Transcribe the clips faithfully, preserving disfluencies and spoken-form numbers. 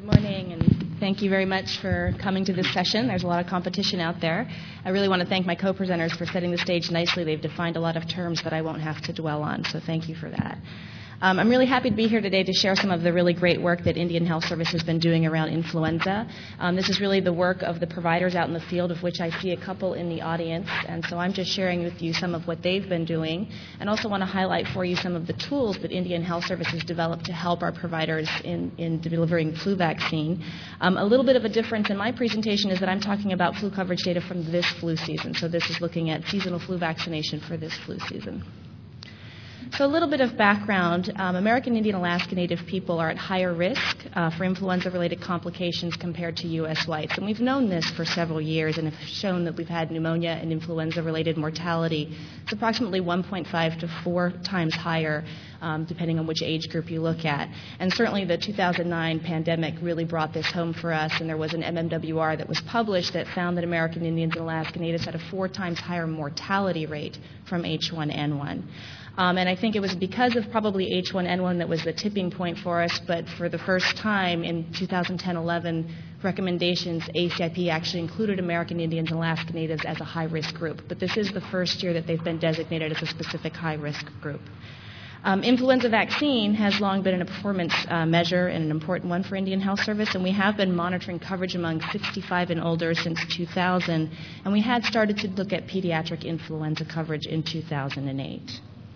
morning, and thank you very much for coming to this session. There's a lot of competition out there. I really want to thank my co-presenters for setting the stage nicely. They've defined a lot of terms that I won't have to dwell on, so thank you for that. Um, I'm really happy to be here today to share some of the really great work that Indian Health Service has been doing around influenza. Um, this is really the work of the providers out in the field, of which I see a couple in the audience, and so I'm just sharing with you some of what they've been doing, and also want to highlight for you some of the tools that Indian Health Service has developed to help our providers in, in delivering flu vaccine. Um, a little bit of a difference in my presentation is that I'm talking about flu coverage data from this flu season, so this is looking at seasonal flu vaccination for this flu season. So a little bit of background. Um, American Indian Alaska Native people are at higher risk uh, for influenza-related complications compared to U S whites. And we've known this for several years and have shown that we've had pneumonia and influenza-related mortality. It's approximately one point five to four times higher, um, depending on which age group you look at. And certainly the two thousand nine pandemic really brought this home for us, and there was an M M W R that was published that found that American Indians and Alaska Natives had a four times higher mortality rate from H one N one. Um, and I think it was because of probably H one N one that was the tipping point for us, but for the first time in two thousand ten eleven recommendations, A C I P actually included American Indians and Alaska Natives as a high-risk group. But this is the first year that they've been designated as a specific high-risk group. Um, influenza vaccine has long been a performance uh, measure and an important one for Indian Health Service, and we have been monitoring coverage among sixty-five and older since two thousand, and we had started to look at pediatric influenza coverage in two thousand eight.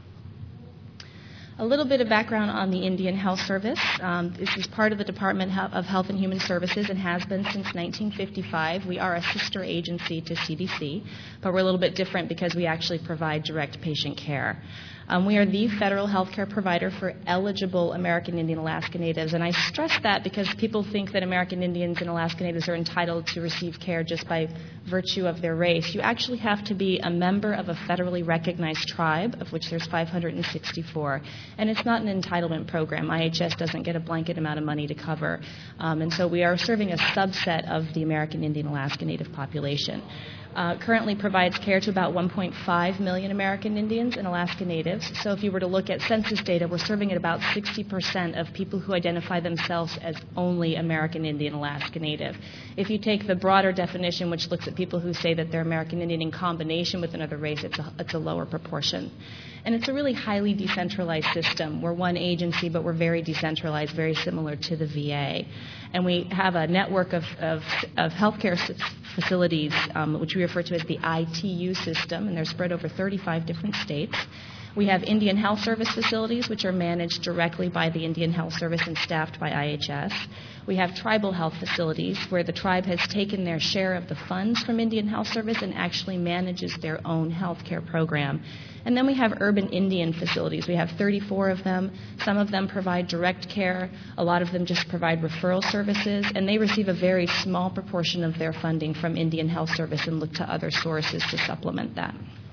A little bit of background on the Indian Health Service. Um, this is part of the Department of Health and Human Services and has been since nineteen fifty-five. We are a sister agency to C D C, but we're a little bit different because we actually provide direct patient care. Um, we are the federal health care provider for eligible American Indian Alaska Natives, and I stress that because people think that American Indians and Alaska Natives are entitled to receive care just by virtue of their race. You actually have to be a member of a federally recognized tribe, of which there's five hundred sixty-four, and it's not an entitlement program. I H S doesn't get a blanket amount of money to cover, um, and so we are serving a subset of the American Indian Alaska Native population. Uh, currently provides care to about one point five million American Indians and Alaska Natives. So if you were to look at census data, we're serving at about sixty percent of people who identify themselves as only American Indian Alaska Native. If you take the broader definition, which looks at people who say that they're American Indian in combination with another race, it's a, it's a lower proportion. And it's a really highly decentralized system. We're one agency, but we're very decentralized, very similar to the V A. And we have a network of, of, of healthcare facilities, um, which we refer to as the I T U system, and they're spread over thirty-five different states. We have Indian Health Service facilities, which are managed directly by the Indian Health Service and staffed by I H S. We have tribal health facilities, where the tribe has taken their share of the funds from Indian Health Service and actually manages their own health care program. And then we have urban Indian facilities. We have thirty-four of them. Some of them provide direct care. A lot of them just provide referral services, and they receive a very small proportion of their funding from Indian Health Service and look to other sources to supplement that.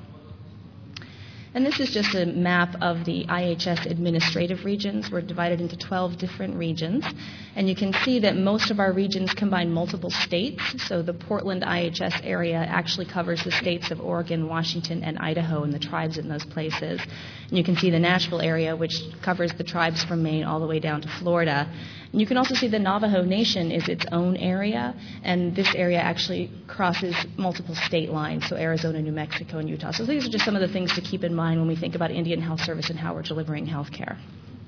And this is just a map of the I H S administrative regions. We're divided into twelve different regions. And you can see that most of our regions combine multiple states. So the Portland I H S area actually covers the states of Oregon, Washington, and Idaho, and the tribes in those places. And you can see the Nashville area, which covers the tribes from Maine all the way down to Florida. And you can also see the Navajo Nation is its own area, and this area actually crosses multiple state lines, so Arizona, New Mexico, and Utah. So these are just some of the things to keep in mind when we think about Indian Health Service and how we're delivering health care.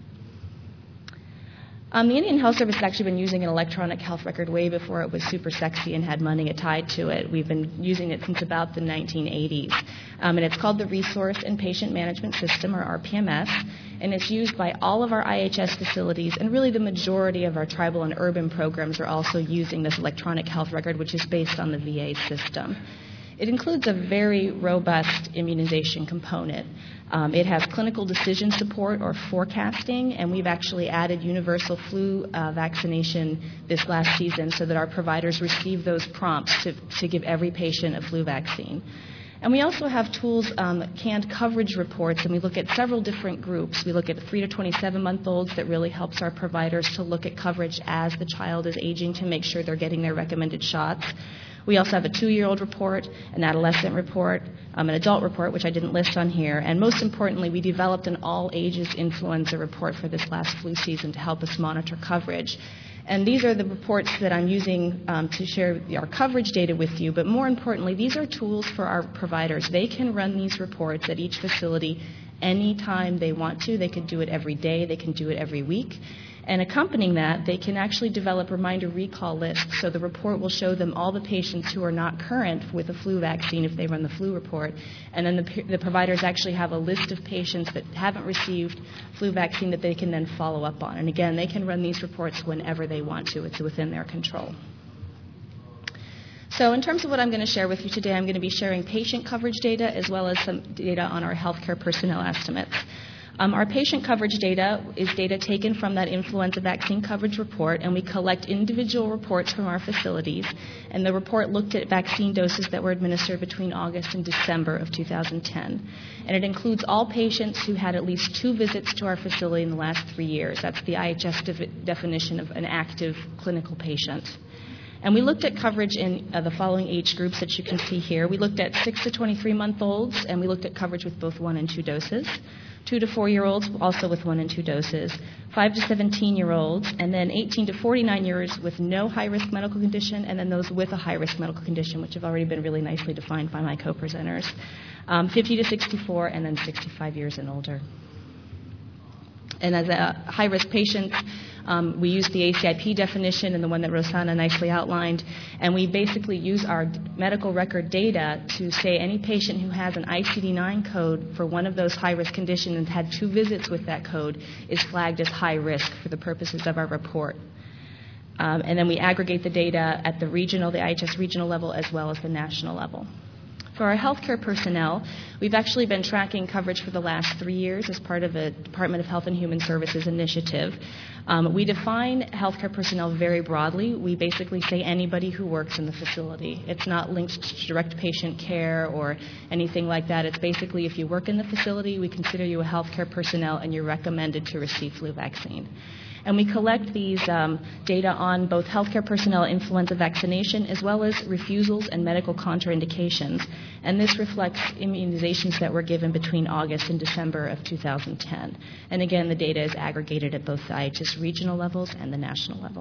Um, the Indian Health Service has actually been using an electronic health record way before it was super sexy and had money tied to it. We've been using it since about the nineteen eighties. Um, and it's called the Resource and Patient Management System, or R P M S, and it's used by all of our I H S facilities, and really the majority of our tribal and urban programs are also using this electronic health record, which is based on the V A system. It includes a very robust immunization component. Um, it has clinical decision support or forecasting, and we've actually added universal flu uh, vaccination this last season so that our providers receive those prompts to, to give every patient a flu vaccine. And we also have tools, um, canned coverage reports, and we look at several different groups. We look at three to twenty-seven-month-olds that really helps our providers to look at coverage as the child is aging to make sure they're getting their recommended shots. We also have a two-year-old report, an adolescent report, um, an adult report, which I didn't list on here, and most importantly, we developed an all-ages influenza report for this last flu season to help us monitor coverage. And these are the reports that I'm using um, to share our coverage data with you, but more importantly, these are tools for our providers. They can run these reports at each facility anytime they want to. They can do it every day. They can do it every week. And accompanying that, they can actually develop reminder recall lists, so the report will show them all the patients who are not current with a flu vaccine if they run the flu report. And then the, the providers actually have a list of patients that haven't received flu vaccine that they can then follow up on. And again, they can run these reports whenever they want to. It's within their control. So in terms of what I'm going to share with you today, I'm going to be sharing patient coverage data as well as some data on our healthcare personnel estimates. Um, our patient coverage data is data taken from that influenza vaccine coverage report, and we collect individual reports from our facilities. And the report looked at vaccine doses that were administered between August and December of two thousand ten. And it includes all patients who had at least two visits to our facility in the last three years. That's the I H S de- definition of an active clinical patient. And we looked at coverage in uh, the following age groups that you can see here. We looked at six to twenty-three-month-olds, and we looked at coverage with both one and two doses. Two to four-year-olds, also with one and two doses. Five to seventeen-year-olds, and then eighteen to forty-nine years with no high-risk medical condition, and then those with a high-risk medical condition, which have already been really nicely defined by my co-presenters. Um, fifty to sixty-four, and then sixty-five years and older. And as a high-risk patient, um, we use the A C I P definition and the one that Rosanna nicely outlined, and we basically use our medical record data to say any patient who has an I C D nine code for one of those high-risk conditions and had two visits with that code is flagged as high risk for the purposes of our report. Um, and then we aggregate the data at the regional, the I H S regional level, as well as the national level. For our healthcare personnel, we've actually been tracking coverage for the last three years as part of a Department of Health and Human Services initiative. Um, we define healthcare personnel very broadly. We basically say anybody who works in the facility. It's not linked to direct patient care or anything like that. It's basically if you work in the facility, we consider you a healthcare personnel and you're recommended to receive flu vaccine. And we collect these um, data on both healthcare personnel influenza vaccination as well as refusals and medical contraindications. And this reflects immunizations that were given between August and December of two thousand ten. And again, the data is aggregated at both the I H S regional levels and the national level.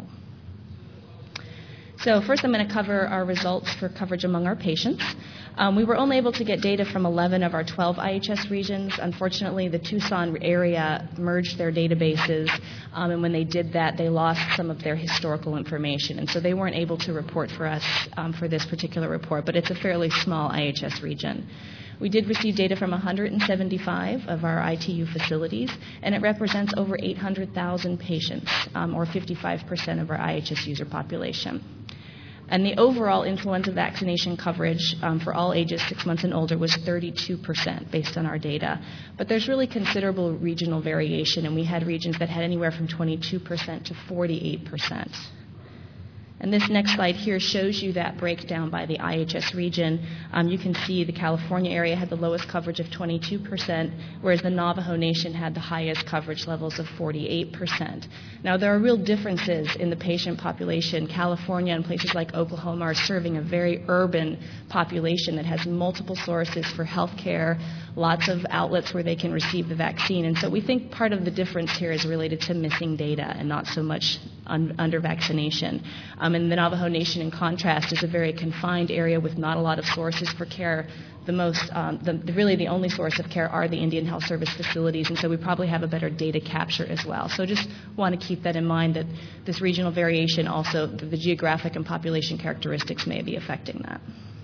So first I'm going to cover our results for coverage among our patients. Um, we were only able to get data from eleven of our twelve I H S regions. Unfortunately, the Tucson area merged their databases, um, and when they did that, they lost some of their historical information, and so they weren't able to report for us um, for this particular report, but it's a fairly small I H S region. We did receive data from one hundred seventy-five of our I T U facilities, and it represents over eight hundred thousand patients, um, or fifty-five percent of our I H S user population. And the overall influenza vaccination coverage um, for all ages six months and older was thirty-two percent based on our data. But there's really considerable regional variation, and we had regions that had anywhere from twenty-two percent to forty-eight percent. And this next slide here shows you that breakdown by the I H S region. Um, you can see the California area had the lowest coverage of twenty-two percent, whereas the Navajo Nation had the highest coverage levels of forty-eight percent. Now, there are real differences in the patient population. California and places like Oklahoma are serving a very urban population that has multiple sources for health care, lots of outlets where they can receive the vaccine. And so we think part of the difference here is related to missing data and not so much un- under vaccination. Um, and the Navajo Nation, in contrast, is a very confined area with not a lot of sources for care. The most, um, the, the, really the only source of care are the Indian Health Service facilities, and so we probably have a better data capture as well. So just want to keep that in mind, that this regional variation also, the, the geographic and population characteristics may be affecting that.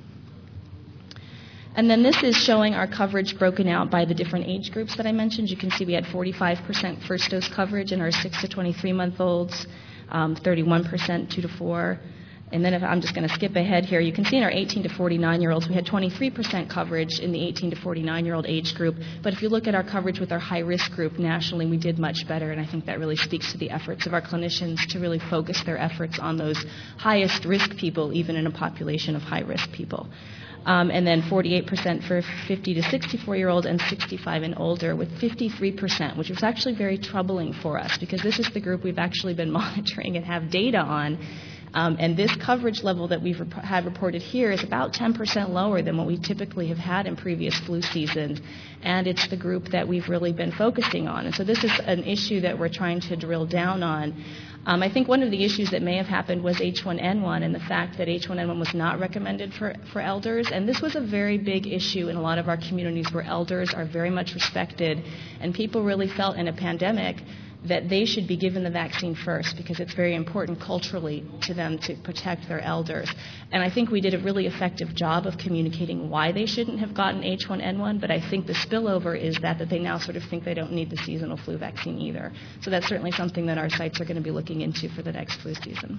And then this is showing our coverage broken out by the different age groups that I mentioned. You can see we had forty-five percent first dose coverage in our six to twenty-three-month-olds, um, thirty-one percent two to four. And then if I'm just going to skip ahead here, you can see in our eighteen to forty-nine-year-olds, we had twenty-three percent coverage in the eighteen to forty-nine-year-old age group. But if you look at our coverage with our high-risk group nationally, we did much better, and I think that really speaks to the efforts of our clinicians to really focus their efforts on those highest-risk people, even in a population of high-risk people. Um, and then forty-eight percent for fifty to sixty-four-year-old and sixty-five and older, with fifty-three percent, which was actually very troubling for us because this is the group we've actually been monitoring and have data on. Um, and this coverage level that we've rep- had reported here is about ten percent lower than what we typically have had in previous flu seasons. And it's the group that we've really been focusing on. And so this is an issue that we're trying to drill down on. Um, I think one of the issues that may have happened was H one N one and the fact that H one N one was not recommended for, for elders. And this was a very big issue in a lot of our communities where elders are very much respected. And people really felt in a pandemic that they should be given the vaccine first because it's very important culturally to them to protect their elders. And I think we did a really effective job of communicating why they shouldn't have gotten H one N one, but I think the spillover is that, that they now sort of think they don't need the seasonal flu vaccine either. So that's certainly something that our sites are going to be looking into for the next flu season.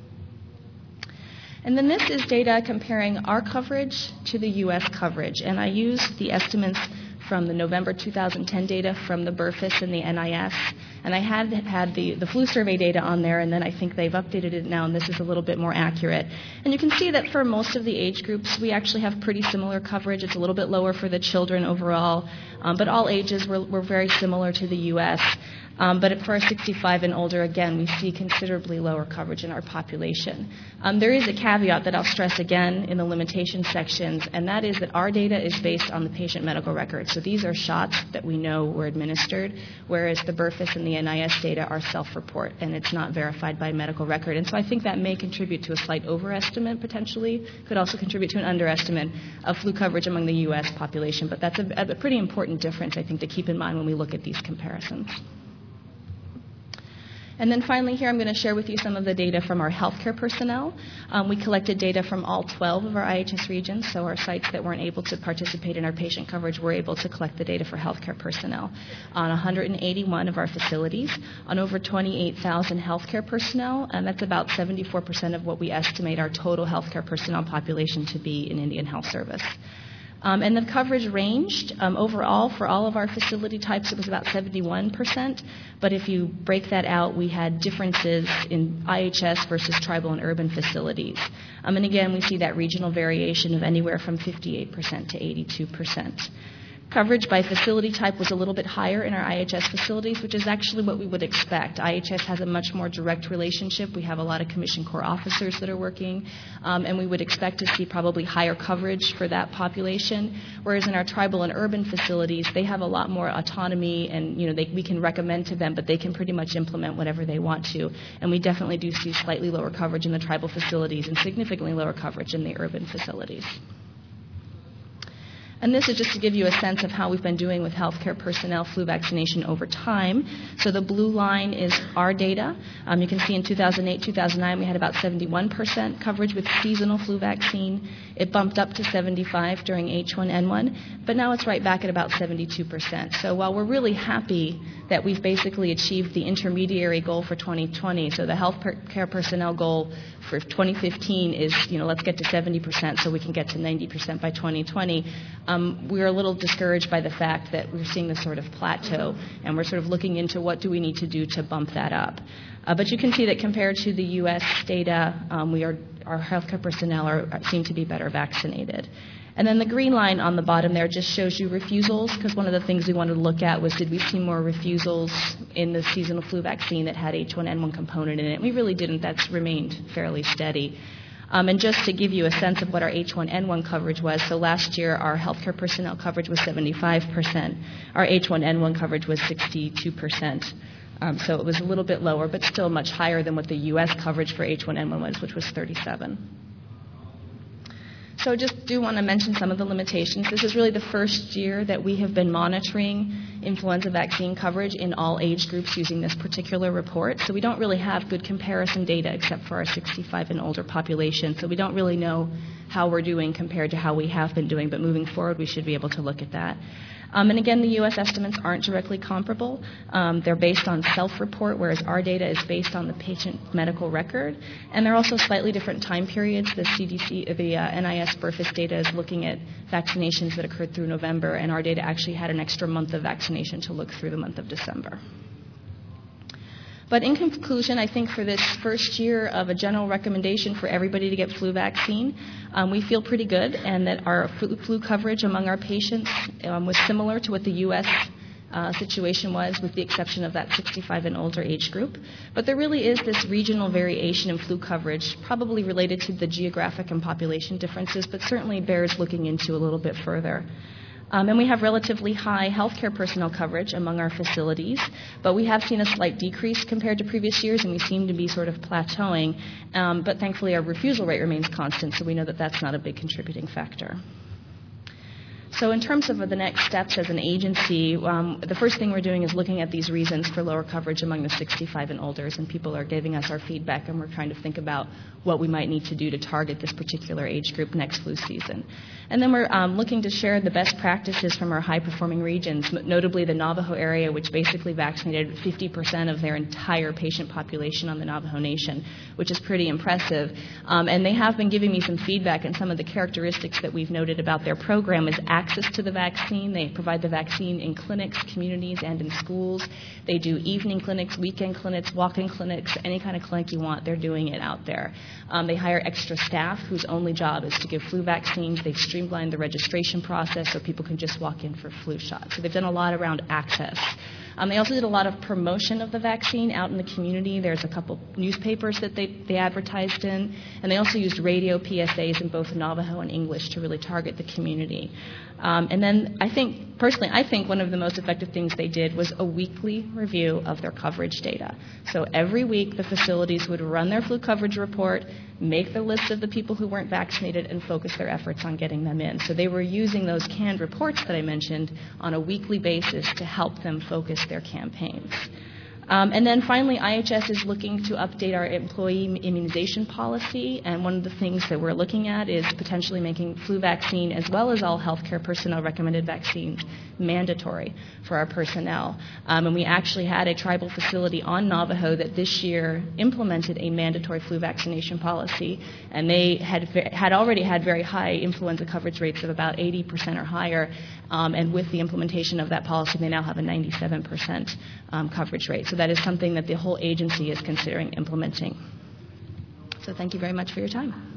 And then this is data comparing our coverage to the U S coverage. And I used the estimates from the November two thousand ten data from the B R F I S and the N I S. And I had had the, the flu survey data on there, and then I think they've updated it now, and this is a little bit more accurate. And you can see that for most of the age groups, we actually have pretty similar coverage. It's a little bit lower for the children overall, um, but all ages were, were very similar to the U S. Um, but for our sixty-five and older, again, we see considerably lower coverage in our population. Um, there is a caveat that I'll stress again in the limitation sections, and that is that our data is based on the patient medical record. So these are shots that we know were administered, whereas the B R F I S and the N I S data are self-report, and it's not verified by medical record. And so I think that may contribute to a slight overestimate, potentially. Could also contribute to an underestimate of flu coverage among the U S population. But that's a, a pretty important difference, I think, to keep in mind when we look at these comparisons. And then finally here, I'm going to share with you some of the data from our healthcare personnel. Um, we collected data from all twelve of our I H S regions, so our sites that weren't able to participate in our patient coverage were able to collect the data for healthcare personnel on one hundred eighty-one of our facilities, on over twenty-eight thousand healthcare personnel, and that's about seventy-four percent of what we estimate our total healthcare personnel population to be in Indian Health Service. Um, and the coverage ranged. Um, overall, for all of our facility types, it was about seventy-one percent. But if you break that out, we had differences in I H S versus tribal and urban facilities. Um, and again, we see that regional variation of anywhere from fifty-eight percent to eighty-two percent. Coverage by facility type was a little bit higher in our I H S facilities, which is actually what we would expect. I H S has a much more direct relationship. We have a lot of Commissioned Corps officers that are working, um, and we would expect to see probably higher coverage for that population. Whereas in our tribal and urban facilities, they have a lot more autonomy, and you know they, we can recommend to them, but they can pretty much implement whatever they want to. And we definitely do see slightly lower coverage in the tribal facilities and significantly lower coverage in the urban facilities. And this is just to give you a sense of how we've been doing with healthcare personnel flu vaccination over time. So the blue line is our data. Um, you can see in two thousand eight, two thousand nine, we had about seventy-one percent coverage with seasonal flu vaccine. It bumped up to seventy-five during H one N one, but now it's right back at about seventy-two percent. So while we're really happy that we've basically achieved the intermediary goal for twenty twenty, so the healthcare personnel goal for twenty fifteen is, you know, let's get to seventy percent so we can get to ninety percent by twenty twenty. Um, we're a little discouraged by the fact that we're seeing this sort of plateau, and we're sort of looking into what do we need to do to bump that up. Uh, but you can see that compared to the U S data, um, we are, our healthcare personnel are, seem to be better vaccinated. And then the green line on the bottom there just shows you refusals, because one of the things we wanted to look at was did we see more refusals in the seasonal flu vaccine that had H one N one component in it. We really didn't. That's remained fairly steady. Um, and just to give you a sense of what our H one N one coverage was, so last year our healthcare personnel coverage was seventy-five percent. Our H one N one coverage was sixty-two percent. Um, so it was a little bit lower, but still much higher than what the U S coverage for H one N one was, which was thirty-seven. So just do want to mention some of the limitations. This is really the first year that we have been monitoring influenza vaccine coverage in all age groups using this particular report. So we don't really have good comparison data except for our sixty-five and older population. So we don't really know how we're doing compared to how we have been doing. But moving forward, we should be able to look at that. Um, and again, the U S estimates aren't directly comparable. Um, they're based on self-report, whereas our data is based on the patient medical record. And they're also slightly different time periods. The C D C, the uh, N I S B R F I S data is looking at vaccinations that occurred through November, and our data actually had an extra month of vaccination to look through the month of December. But in conclusion, I think for this first year of a general recommendation for everybody to get flu vaccine, um, we feel pretty good, and that our flu, flu coverage among our patients um, was similar to what the U S uh, situation was, with the exception of that sixty-five and older age group. But there really is this regional variation in flu coverage, probably related to the geographic and population differences, but certainly bears looking into a little bit further. Um, and we have relatively high healthcare personnel coverage among our facilities, but we have seen a slight decrease compared to previous years, and we seem to be sort of plateauing. Um, but thankfully, our refusal rate remains constant, so we know that that's not a big contributing factor. So in terms of the next steps as an agency, um, the first thing we're doing is looking at these reasons for lower coverage among the sixty-five and olders, and people are giving us our feedback, and we're trying to think about what we might need to do to target this particular age group next flu season. And then we're um, looking to share the best practices from our high-performing regions, notably the Navajo area, which basically vaccinated fifty percent of their entire patient population on the Navajo Nation, which is pretty impressive. Um, and they have been giving me some feedback, and some of the characteristics that we've noted about their program is access to the vaccine. They provide the vaccine in clinics, communities, and in schools. They do evening clinics, weekend clinics, walk-in clinics, any kind of clinic you want, they're doing it out there. Um, they hire extra staff whose only job is to give flu vaccines. They've streamlined the registration process so people can just walk in for flu shots. So they've done a lot around access. Um, they also did a lot of promotion of the vaccine out in the community. There's a couple newspapers that they, they advertised in, and they also used radio P S As in both Navajo and English to really target the community. Um, and then I think, personally, I think one of the most effective things they did was a weekly review of their coverage data. So every week the facilities would run their flu coverage report, make the list of the people who weren't vaccinated, and focus their efforts on getting them in. So they were using those canned reports that I mentioned on a weekly basis to help them focus their campaigns. Um, and then finally, I H S is looking to update our employee immunization policy, and one of the things that we're looking at is potentially making flu vaccine, as well as all healthcare personnel recommended vaccines, mandatory for our personnel. Um, and we actually had a tribal facility on Navajo that this year implemented a mandatory flu vaccination policy, and they had had already had very high influenza coverage rates of about eighty percent or higher, um, and with the implementation of that policy, they now have a ninety-seven percent um, coverage rate. So that is something that the whole agency is considering implementing. So thank you very much for your time.